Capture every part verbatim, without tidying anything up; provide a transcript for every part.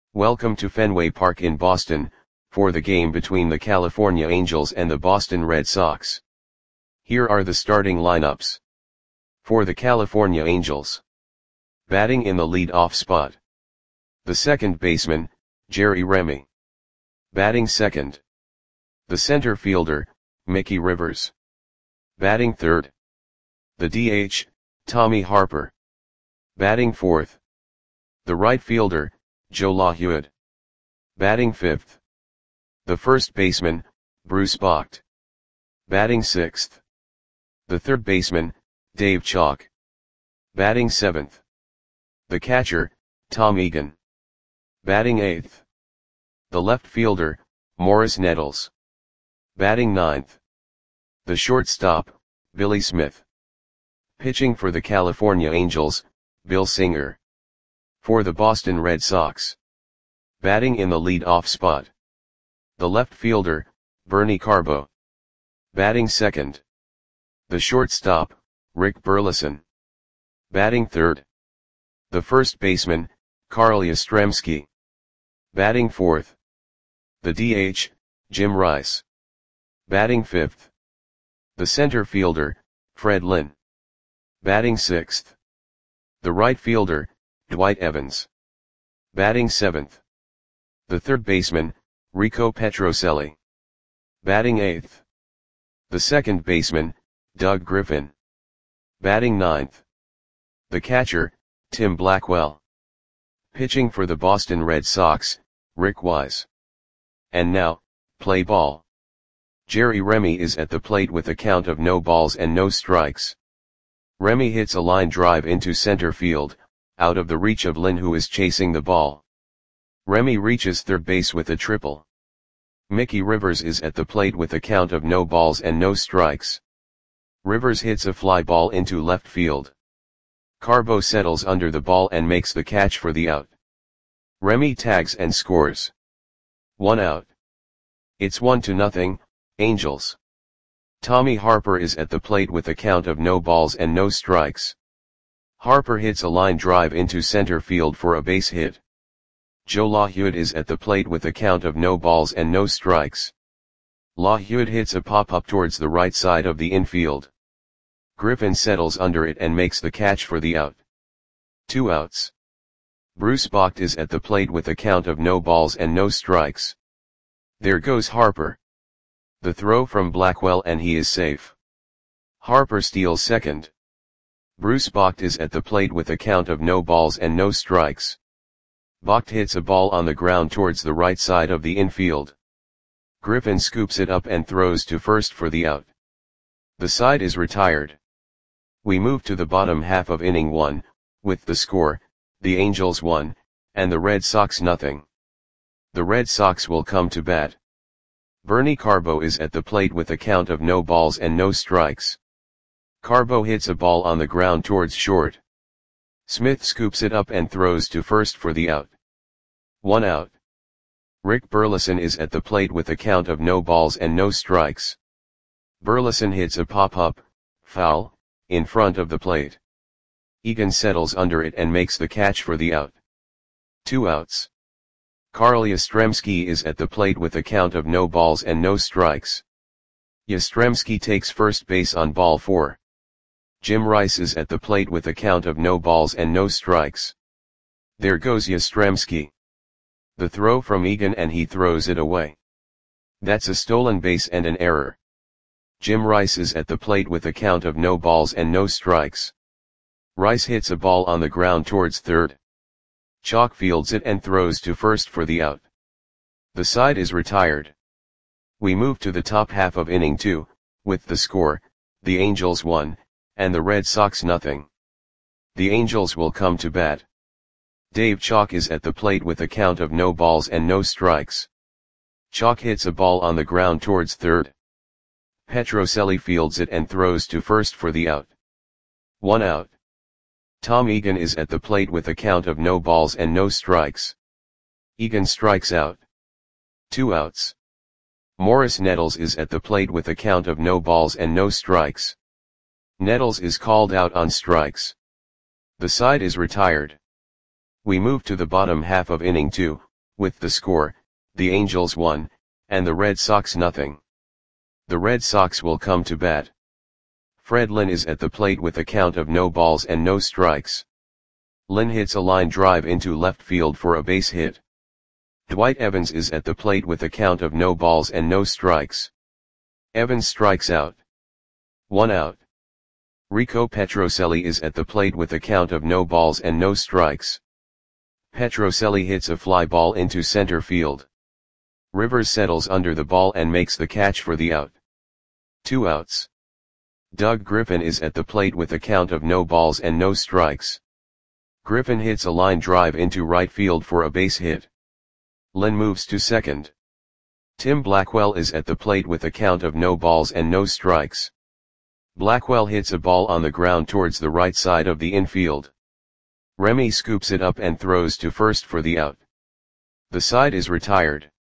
Welcome to Fenway Park in Boston, for the game between the California Angels and the Boston Red Sox. Here are the starting lineups. For the California Angels. Batting in the lead-off spot. The second baseman, Jerry Remy. Batting second. The center fielder, Mickey Rivers. Batting third. The D H, Tommy Harper. Batting fourth. The right fielder, Joe LaHue. Batting fifth. The first baseman, Bruce Bocht. Batting sixth. The third baseman, Dave Chalk. Batting seventh. The catcher, Tom Egan. Batting eighth. The left fielder, Morris Nettles. Batting ninth. The shortstop, Billy Smith. Pitching for the California Angels, Bill Singer. For the Boston Red Sox. Batting in the lead-off spot. The left fielder, Bernie Carbo. Batting second. The shortstop, Rick Burleson. Batting third. The first baseman, Carl Yastrzemski. Batting fourth. The D H, Jim Rice. Batting fifth. The center fielder, Fred Lynn. Batting sixth. The right fielder, Dwight Evans. Batting seventh. The third baseman, Rico Petrocelli. Batting eighth. The second baseman, Doug Griffin. Batting ninth. The catcher, Tim Blackwell. Pitching for the Boston Red Sox, Rick Wise. And now, play ball. Jerry Remy is at the plate with a count of no balls and no strikes. Remy hits a line drive into center field, out of the reach of Lynn, who is chasing the ball. Remy reaches third base with a triple. Mickey Rivers is at the plate with a count of no balls and no strikes. Rivers hits a fly ball into left field. Carbo settles under the ball and makes the catch for the out. Remy tags and scores. One out. It's one to nothing, Angels. Tommy Harper is at the plate with a count of no balls and no strikes. Harper hits a line drive into center field for a base hit. Joe LaHue is at the plate with a count of no balls and no strikes. LaHue hits a pop-up towards the right side of the infield. Griffin settles under it and makes the catch for the out. Two outs. Bruce Bocht is at the plate with a count of no balls and no strikes. There goes Harper. The throw from Blackwell and he is safe. Harper steals second. Bruce Bocht is at the plate with a count of no balls and no strikes. Bocht hits a ball on the ground towards the right side of the infield. Griffin scoops it up and throws to first for the out. The side is retired. We move to the bottom half of inning one, with the score, the Angels one, and the Red Sox nothing. The Red Sox will come to bat. Bernie Carbo is at the plate with a count of no balls and no strikes. Carbo hits a ball on the ground towards short. Smith scoops it up and throws to first for the out. One out. Rick Burleson is at the plate with a count of no balls and no strikes. Burleson hits a pop-up, foul, in front of the plate. Egan settles under it and makes the catch for the out. Two outs. Carl Yastrzemski is at the plate with a count of no balls and no strikes. Yastrzemski takes first base on ball four. Jim Rice is at the plate with a count of no balls and no strikes. There goes Yastrzemski. The throw from Egan and he throws it away. That's a stolen base and an error. Jim Rice is at the plate with a count of no balls and no strikes. Rice hits a ball on the ground towards third. Chalk fields it and throws to first for the out. The side is retired. We move to the top half of inning two, with the score, the Angels one, and the Red Sox nothing. The Angels will come to bat. Dave Chalk is at the plate with a count of no balls and no strikes. Chalk hits a ball on the ground towards third. Petrocelli fields it and throws to first for the out. One out. Tom Egan is at the plate with a count of no balls and no strikes. Egan strikes out. Two outs. Morris Nettles is at the plate with a count of no balls and no strikes. Nettles is called out on strikes. The side is retired. We move to the bottom half of inning two, with the score, the Angels one, and the Red Sox nothing. The Red Sox will come to bat. Fred Lynn is at the plate with a count of no balls and no strikes. Lynn hits a line drive into left field for a base hit. Dwight Evans is at the plate with a count of no balls and no strikes. Evans strikes out. One out. Rico Petrocelli is at the plate with a count of no balls and no strikes. Petrocelli hits a fly ball into center field. Rivers settles under the ball and makes the catch for the out. Two outs. Doug Griffin is at the plate with a count of no balls and no strikes. Griffin hits a line drive into right field for a base hit. Lynn moves to second. Tim Blackwell is at the plate with a count of no balls and no strikes. Blackwell hits a ball on the ground towards the right side of the infield. Remy scoops it up and throws to first for the out. The side is retired.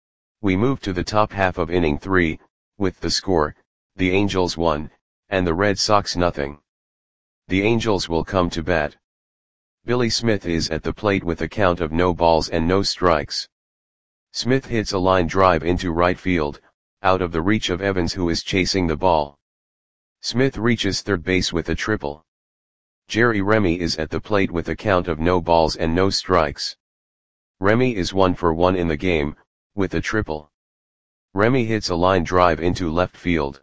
We move to the top half of inning three, with the score, the Angels one, and the Red Sox nothing. The Angels will come to bat. Billy Smith is at the plate with a count of no balls and no strikes. Smith hits a line drive into right field, out of the reach of Evans who is chasing the ball. Smith reaches third base with a triple. Jerry Remy is at the plate with a count of no balls and no strikes. Remy is one for one in the game, with a triple. Remy hits a line drive into left field.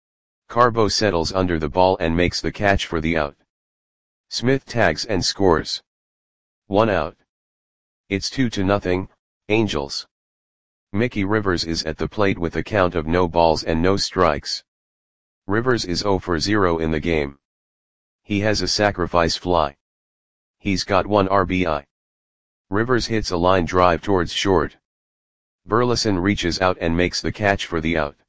Carbo settles under the ball and makes the catch for the out. Smith tags and scores. One out. It's two to nothing, Angels. Mickey Rivers is at the plate with a count of no balls and no strikes. Rivers is zero for zero in the game. He has a sacrifice fly. He's got one R B I. Rivers hits a line drive towards short. Burleson reaches out and makes the catch for the out.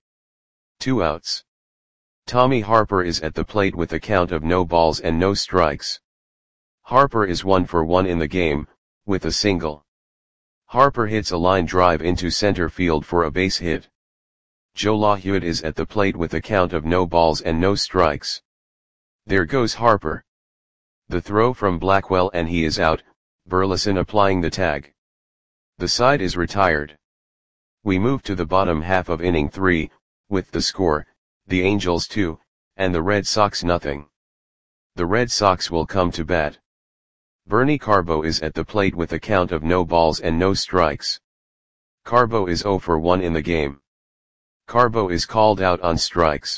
Two outs. Tommy Harper is at the plate with a count of no balls and no strikes. Harper is one for one in the game, with a single. Harper hits a line drive into center field for a base hit. Joe LaHewitt is at the plate with a count of no balls and no strikes. There goes Harper. The throw from Blackwell and he is out, Burleson applying the tag. The side is retired. We move to the bottom half of inning three, with the score, the Angels two, and the Red Sox nothing. The Red Sox will come to bat. Bernie Carbo is at the plate with a count of no balls and no strikes. Carbo is zero for one in the game. Carbo is called out on strikes.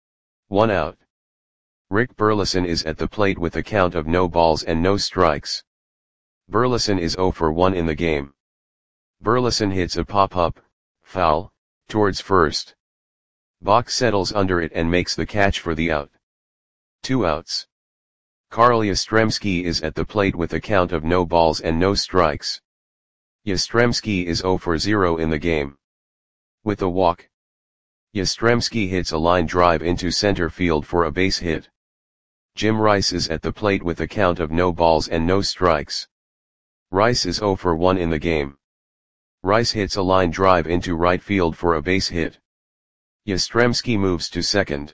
One out. Rick Burleson is at the plate with a count of no balls and no strikes. Burleson is zero for one in the game. Burleson hits a pop-up, foul, towards first. Bach settles under it and makes the catch for the out. Two outs. Carl Yastrzemski is at the plate with a count of no balls and no strikes. Yastrzemski is zero for zero in the game. With a walk. Yastrzemski hits a line drive into center field for a base hit. Jim Rice is at the plate with a count of no balls and no strikes. Rice is zero for one in the game. Rice hits a line drive into right field for a base hit. Yastrzemski moves to second.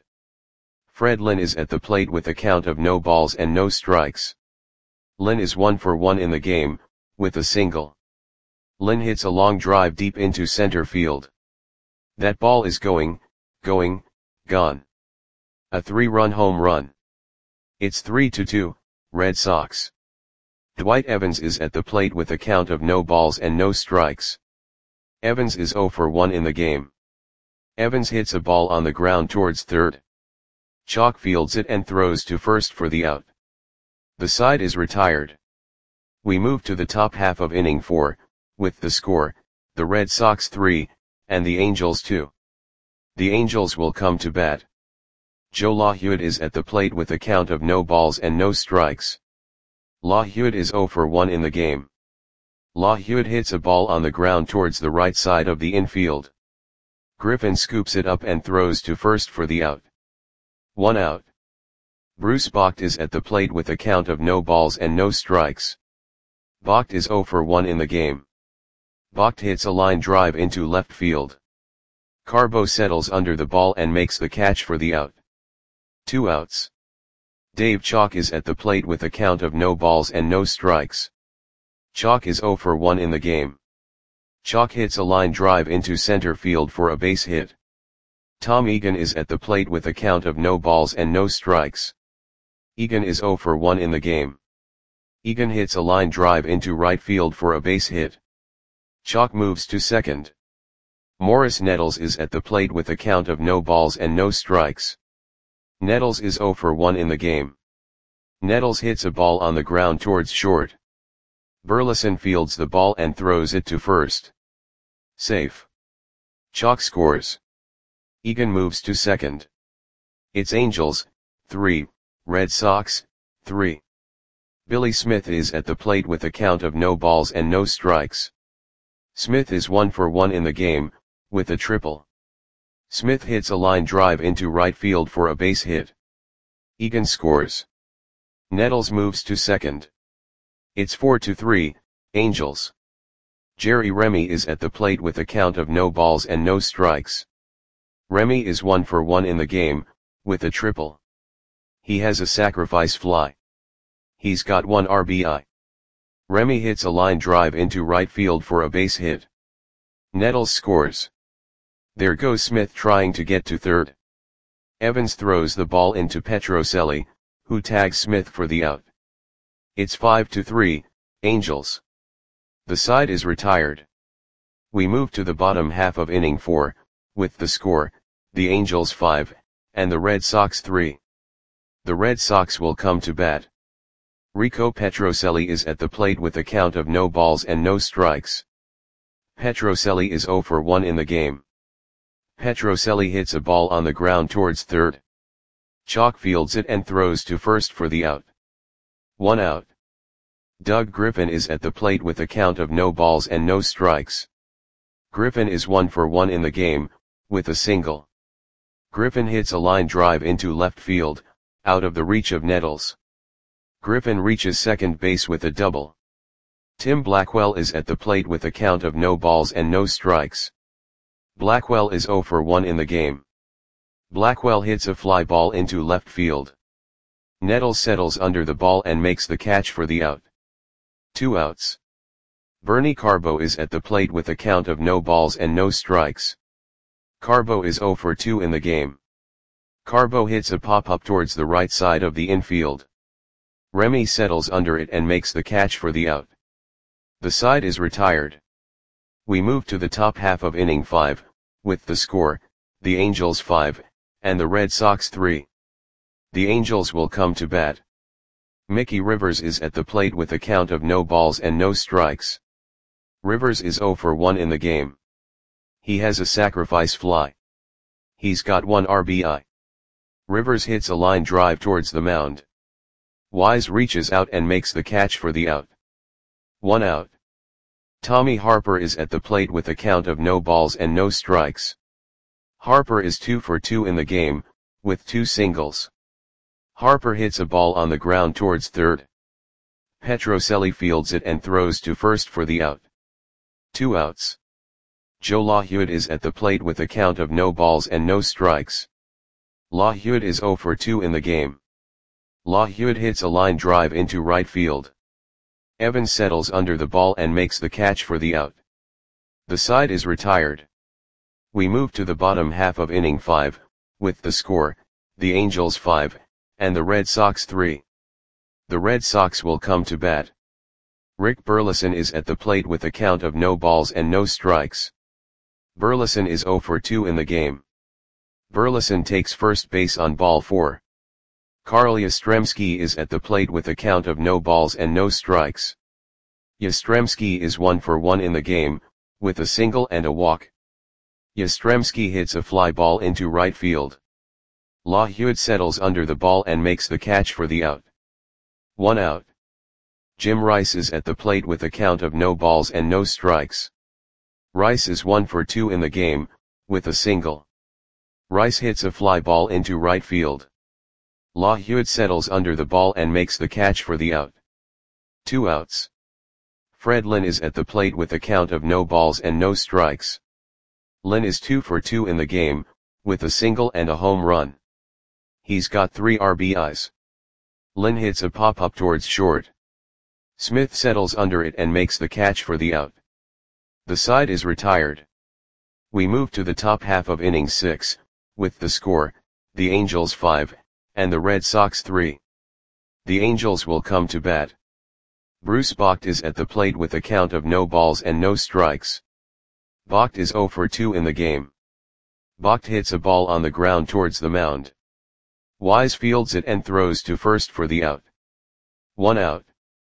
Fred Lynn is at the plate with a count of no balls and no strikes. Lynn is one for one in the game, with a single. Lynn hits a long drive deep into center field. That ball is going, going, gone. A three-run home run. It's three to two, Red Sox. Dwight Evans is at the plate with a count of no balls and no strikes. Evans is zero for one in the game. Evans hits a ball on the ground towards third. Chalk fields it and throws to first for the out. The side is retired. We move to the top half of inning four, with the score, the Red Sox three, and the Angels two. The Angels will come to bat. Joe LaHewitt is at the plate with a count of no balls and no strikes. LaHewitt is zero for one in the game. LaHewitt hits a ball on the ground towards the right side of the infield. Griffin scoops it up and throws to first for the out. One out. Bruce Bocht is at the plate with a count of no balls and no strikes. Bocht is zero for one in the game. Bocht hits a line drive into left field. Carbo settles under the ball and makes the catch for the out. Two outs. Dave Chalk is at the plate with a count of no balls and no strikes. Chalk is zero for one in the game. Chalk hits a line drive into center field for a base hit. Tom Egan is at the plate with a count of no balls and no strikes. Egan is zero for one in the game. Egan hits a line drive into right field for a base hit. Chalk moves to second. Morris Nettles is at the plate with a count of no balls and no strikes. Nettles is zero for one in the game. Nettles hits a ball on the ground towards short. Burleson fields the ball and throws it to first. Safe. Chalk scores. Egan moves to second. It's Angels, three, Red Sox, three. Billy Smith is at the plate with a count of no balls and no strikes. Smith is one for one in the game, with a triple. Smith hits a line drive into right field for a base hit. Egan scores. Nettles moves to second. It's four to three, Angels. Jerry Remy is at the plate with a count of no balls and no strikes. Remy is one for one in the game, with a triple. He has a sacrifice fly. He's got one R B I. Remy hits a line drive into right field for a base hit. Nettles scores. There goes Smith trying to get to third. Evans throws the ball into Petrocelli, who tags Smith for the out. It's five to three, Angels. The side is retired. We move to the bottom half of inning four, with the score, the Angels five, and the Red Sox three. The Red Sox will come to bat. Rico Petrocelli is at the plate with a count of no balls and no strikes. Petrocelli is zero for one in the game. Petrocelli hits a ball on the ground towards third. Chalk fields it and throws to first for the out. One out. Doug Griffin is at the plate with a count of no balls and no strikes. Griffin is one for one in the game, with a single. Griffin hits a line drive into left field, out of the reach of Nettles. Griffin reaches second base with a double. Tim Blackwell is at the plate with a count of no balls and no strikes. Blackwell is zero for one in the game. Blackwell hits a fly ball into left field. Nettles settles under the ball and makes the catch for the out. Two outs. Bernie Carbo is at the plate with a count of no balls and no strikes. Carbo is zero for two in the game. Carbo hits a pop-up towards the right side of the infield. Remy settles under it and makes the catch for the out. The side is retired. We move to the top half of inning five, with the score, the Angels five, and the Red Sox three. The Angels will come to bat. Mickey Rivers is at the plate with a count of no balls and no strikes. Rivers is zero for one in the game. He has a sacrifice fly. He's got one R B I. Rivers hits a line drive towards the mound. Wise reaches out and makes the catch for the out. One out. Tommy Harper is at the plate with a count of no balls and no strikes. Harper is two for two in the game, with two singles. Harper hits a ball on the ground towards third. Petrocelli fields it and throws to first for the out. Two outs. Joe LaHewitt is at the plate with a count of no balls and no strikes. LaHewitt is zero for two in the game. LaHewitt hits a line drive into right field. Evans settles under the ball and makes the catch for the out. The side is retired. We move to the bottom half of inning five, with the score, the Angels five, and the Red Sox three. The Red Sox will come to bat. Rick Burleson is at the plate with a count of no balls and no strikes. Burleson is zero for two in the game. Burleson takes first base on ball four. Carl Yastrzemski is at the plate with a count of no balls and no strikes. Yastrzemski is one for one in the game, with a single and a walk. Yastrzemski hits a fly ball into right field. LaHewitt settles under the ball and makes the catch for the out. One out. Jim Rice is at the plate with a count of no balls and no strikes. Rice is one for two in the game, with a single. Rice hits a fly ball into right field. LaHewitt settles under the ball and makes the catch for the out. Two outs. Fred Lynn is at the plate with a count of no balls and no strikes. Lynn is two for two in the game, with a single and a home run. He's got three R B Is. Lynn hits a pop-up towards short. Smith settles under it and makes the catch for the out. The side is retired. We move to the top half of inning six, with the score, the Angels five, and the Red Sox three. The Angels will come to bat. Bruce Bocht is at the plate with a count of no balls and no strikes. Bocht is oh for two in the game. Bocht hits a ball on the ground towards the mound. Wise fields it and throws to first for the out. One out.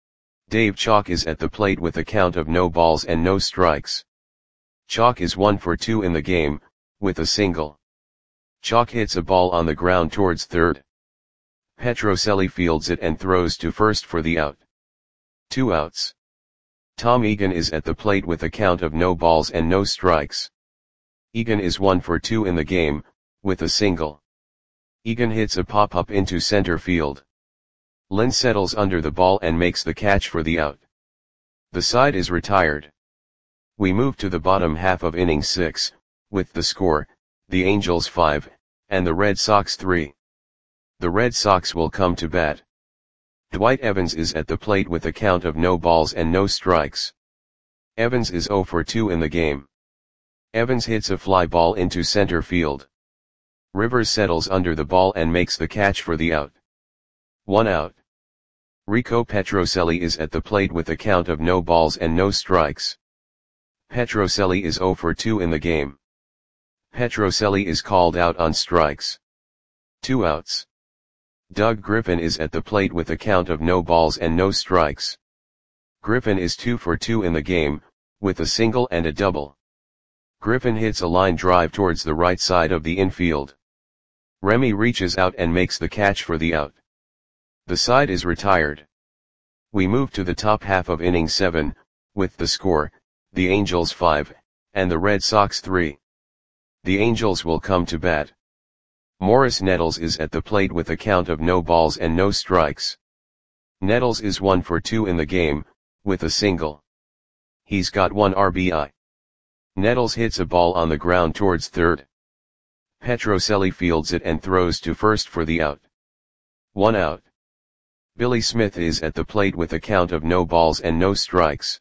Dave Chalk is at the plate with a count of no balls and no strikes. Chalk is one for two in the game, with a single. Chalk hits a ball on the ground towards third. Petrocelli fields it and throws to first for the out. Two outs. Tom Egan is at the plate with a count of no balls and no strikes. Egan is one for two in the game, with a single. Egan hits a pop-up into center field. Lynn settles under the ball and makes the catch for the out. The side is retired. We move to the bottom half of inning six, with the score, the Angels five, and the Red Sox three. The Red Sox will come to bat. Dwight Evans is at the plate with a count of no balls and no strikes. Evans is oh for two in the game. Evans hits a fly ball into center field. Rivers settles under the ball and makes the catch for the out. One out. Rico Petrocelli is at the plate with a count of no balls and no strikes. Petrocelli is oh for two in the game. Petrocelli is called out on strikes. Two outs. Doug Griffin is at the plate with a count of no balls and no strikes. Griffin is two for two in the game, with a single and a double. Griffin hits a line drive towards the right side of the infield. Remy reaches out and makes the catch for the out. The side is retired. We move to the top half of inning seven, with the score, the Angels five, and the Red Sox three. The Angels will come to bat. Morris Nettles is at the plate with a count of no balls and no strikes. Nettles is one for two in the game, with a single. He's got one R B I. Nettles hits a ball on the ground towards third. Petrocelli fields it and throws to first for the out. One out. Billy Smith is at the plate with a count of no balls and no strikes.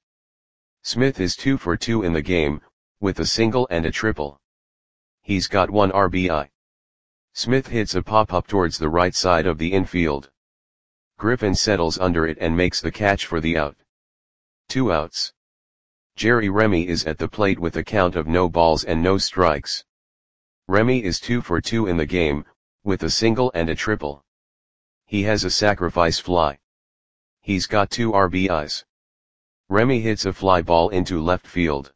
Smith is two for two in the game, with a single and a triple. He's got one R B I. Smith hits a pop-up towards the right side of the infield. Griffin settles under it and makes the catch for the out. Two outs. Jerry Remy is at the plate with a count of no balls and no strikes. Remy is two for two in the game, with a single and a triple. He has a sacrifice fly. He's got two R B Is. Remy hits a fly ball into left field.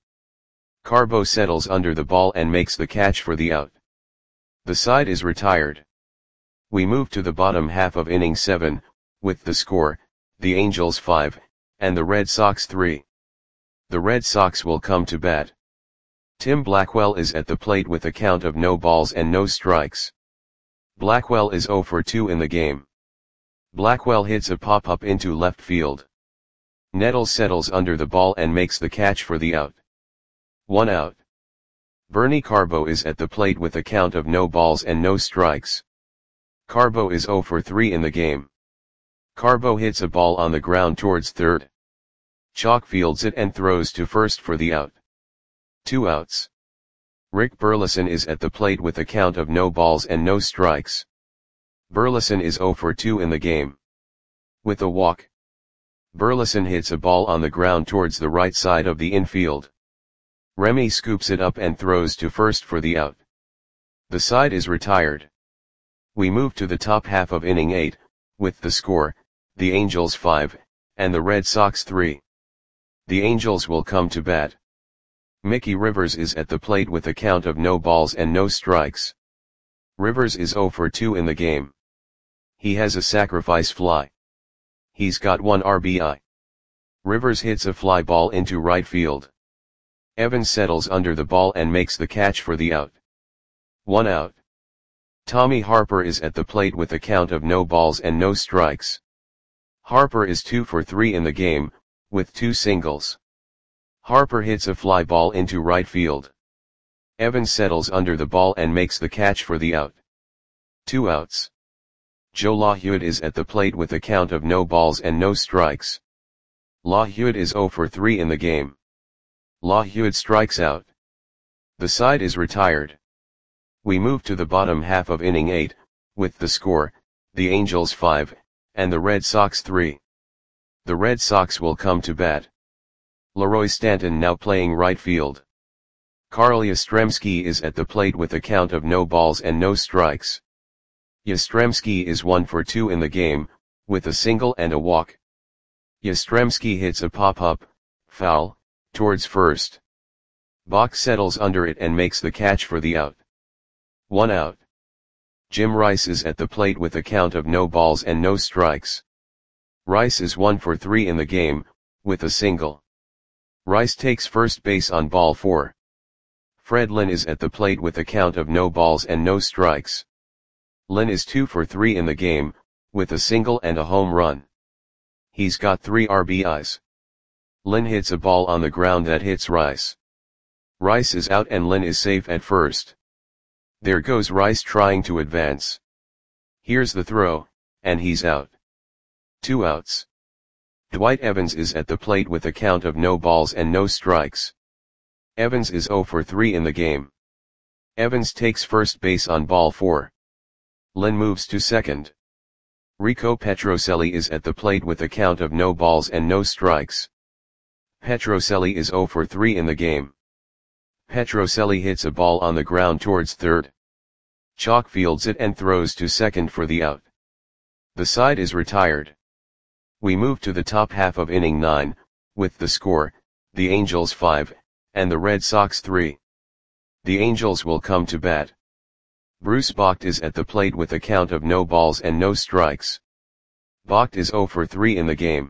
Carbo settles under the ball and makes the catch for the out. The side is retired. We move to the bottom half of inning seven, with the score, the Angels five, and the Red Sox three. The Red Sox will come to bat. Tim Blackwell is at the plate with a count of no balls and no strikes. Blackwell is oh for two in the game. Blackwell hits a pop-up into left field. Nettles settles under the ball and makes the catch for the out. One out. Bernie Carbo is at the plate with a count of no balls and no strikes. Carbo is oh for three in the game. Carbo hits a ball on the ground towards third. Chalk fields it and throws to first for the out. Two outs. Rick Burleson is at the plate with a count of no balls and no strikes. Burleson is oh for two in the game. With a walk. Burleson hits a ball on the ground towards the right side of the infield. Remy scoops it up and throws to first for the out. The side is retired. We move to the top half of inning eight, with the score, the Angels five, and the Red Sox three. The Angels will come to bat. Mickey Rivers is at the plate with a count of no balls and no strikes. Rivers is oh for two in the game. He has a sacrifice fly. He's got one R B I. Rivers hits a fly ball into right field. Evans settles under the ball and makes the catch for the out. One out. Tommy Harper is at the plate with a count of no balls and no strikes. Harper is two for three in the game, with two singles. Harper hits a fly ball into right field. Evans settles under the ball and makes the catch for the out. Two outs. Joe LaHewitt is at the plate with a count of no balls and no strikes. LaHewitt is oh for three in the game. LaHude strikes out. The side is retired. We move to the bottom half of inning eight, with the score, the Angels five, and the Red Sox three. The Red Sox will come to bat. Leroy Stanton now playing right field. Carl Yastrzemski is at the plate with a count of no balls and no strikes. Yastrzemski is one for two in the game, with a single and a walk. Yastrzemski hits a pop-up, foul, towards first. Bach settles under it and makes the catch for the out. One out. Jim Rice is at the plate with a count of no balls and no strikes. Rice is one for three in the game, with a single. Rice takes first base on ball four. Fred Lynn is at the plate with a count of no balls and no strikes. Lynn is two for three in the game, with a single and a home run. He's got three R B Is. Lynn hits a ball on the ground that hits Rice. Rice is out and Lynn is safe at first. There goes Rice trying to advance. Here's the throw, and he's out. Two outs. Dwight Evans is at the plate with a count of no balls and no strikes. Evans is zero for three in the game. Evans takes first base on ball four. Lynn moves to second. Rico Petrocelli is at the plate with a count of no balls and no strikes. Petrocelli is zero for three in the game. Petrocelli hits a ball on the ground towards third. Chalk fields it and throws to second for the out. The side is retired. We move to the top half of inning nine, with the score, the Angels five, and the Red Sox three. The Angels will come to bat. Bruce Bocht is at the plate with a count of no balls and no strikes. Bocht is zero for three in the game.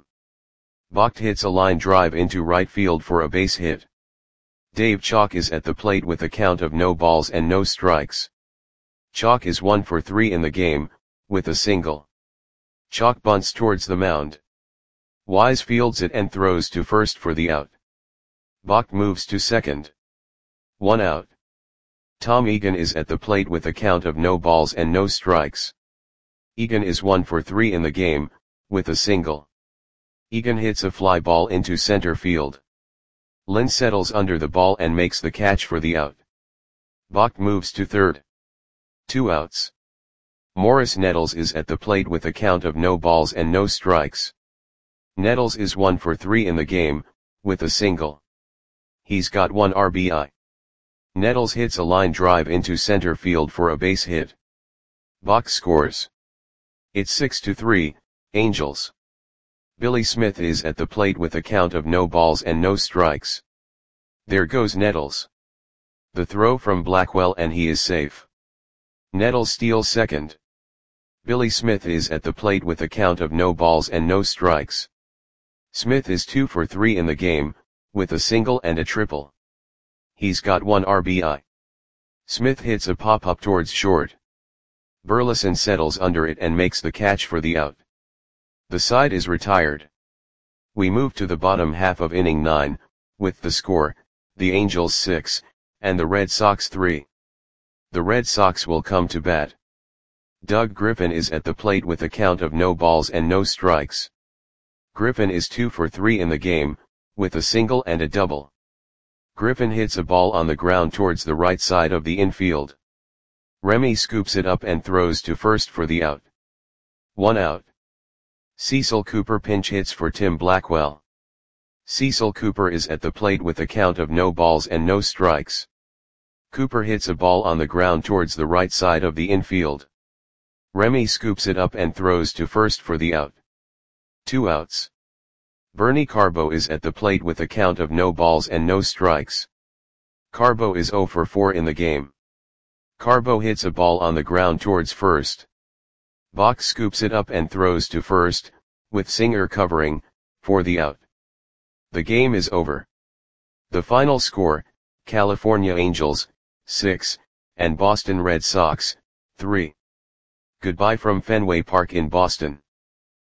Bocht hits a line drive into right field for a base hit. Dave Chalk is at the plate with a count of no balls and no strikes. Chalk is one for three in the game, with a single. Chalk bunts towards the mound. Wise fields it and throws to first for the out. Bocht moves to second. One out. Tom Egan is at the plate with a count of no balls and no strikes. Egan is one for three in the game, with a single. Egan hits a fly ball into center field. Lynn settles under the ball and makes the catch for the out. Bocht moves to third. Two outs. Morris Nettles is at the plate with a count of no balls and no strikes. Nettles is one for three in the game, with a single. He's got one R B I. Nettles hits a line drive into center field for a base hit. Bocht scores. It's six to three, Angels. Billy Smith is at the plate with a count of no balls and no strikes. There goes Nettles. The throw from Blackwell and he is safe. Nettles steals second. Billy Smith is at the plate with a count of no balls and no strikes. Smith is two for three in the game, with a single and a triple. He's got one R B I. Smith hits a pop-up towards short. Burleson settles under it and makes the catch for the out. The side is retired. We move to the bottom half of inning nine, with the score, the Angels six, and the Red Sox three. The Red Sox will come to bat. Doug Griffin is at the plate with a count of no balls and no strikes. Griffin is two for three in the game, with a single and a double. Griffin hits a ball on the ground towards the right side of the infield. Remy scoops it up and throws to first for the out. One out. Cecil Cooper pinch hits for Tim Blackwell. Cecil Cooper is at the plate with a count of no balls and no strikes. Cooper hits a ball on the ground towards the right side of the infield. Remy scoops it up and throws to first for the out. Two outs. Bernie Carbo is at the plate with a count of no balls and no strikes. Carbo is zero for four in the game. Carbo hits a ball on the ground towards first. Bach scoops it up and throws to first, with Singer covering, for the out. The game is over. The final score, California Angels, six, and Boston Red Sox, three. Goodbye from Fenway Park in Boston.